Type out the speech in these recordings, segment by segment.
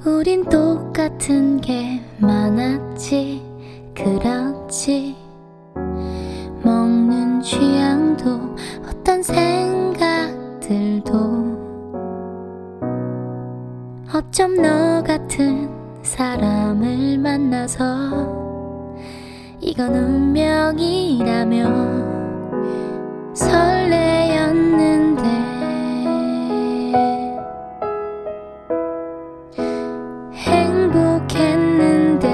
우린 똑같은 게 많았지. 그렇지. 먹는 취향도 어떤 생각들도 어쩜 너 같은 사람을 만나서 이건 운명이라며 설레였는데 행복했는데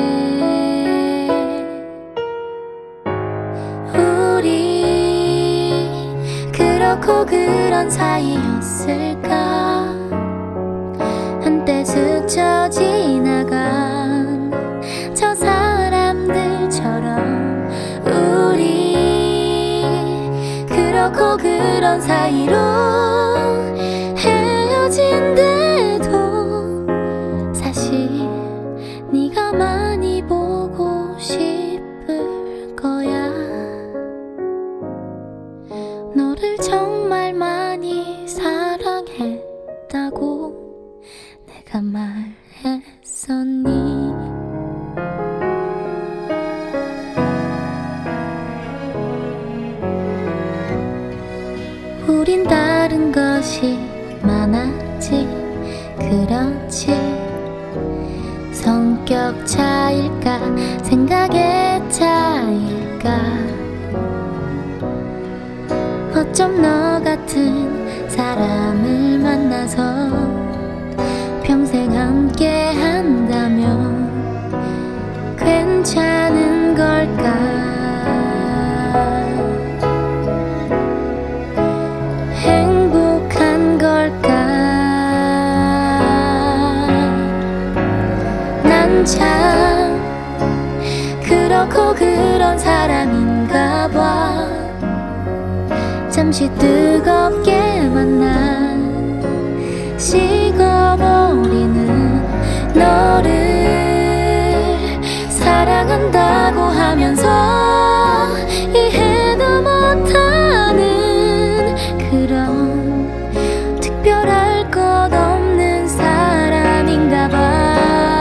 우리 그렇고 그런 사이였을까. 한때 스쳐 지나간 저 사람들처럼 우리 그렇고 그런 사이로 헤어진대도 사실 네가 많이 보고 싶을 거야. 너를 정말 많이 사랑했다고 내가 말했었니? 우린 다른 것이 많았지. 그렇지. 성격 차일까 생각의 차일까. 어쩜 너 같은 사람을 만나서 평생 함께 한다면 괜찮은 걸까. 행복한 걸까. 난 참 그렇고 그런 사람인가 봐. 잠시 뜨겁게 만나 식어버리는 너를 사랑한다고 하면서 이해도 못하는 그런 특별할 것 없는 사람인가 봐.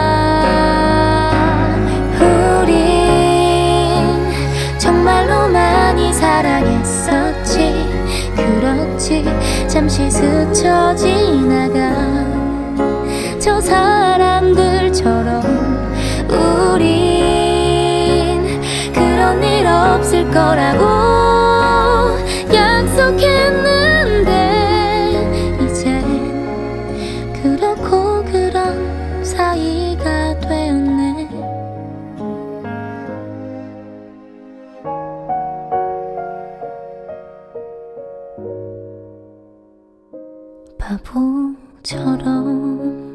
우린 정말로 많이 사랑했었지. 그렇지. 잠시 스쳐 지나간 저 사람들처럼 우린 그런 일 없을 거라고 약속했는데 이젠 그렇고 그런 사이가 되었네. 바보처럼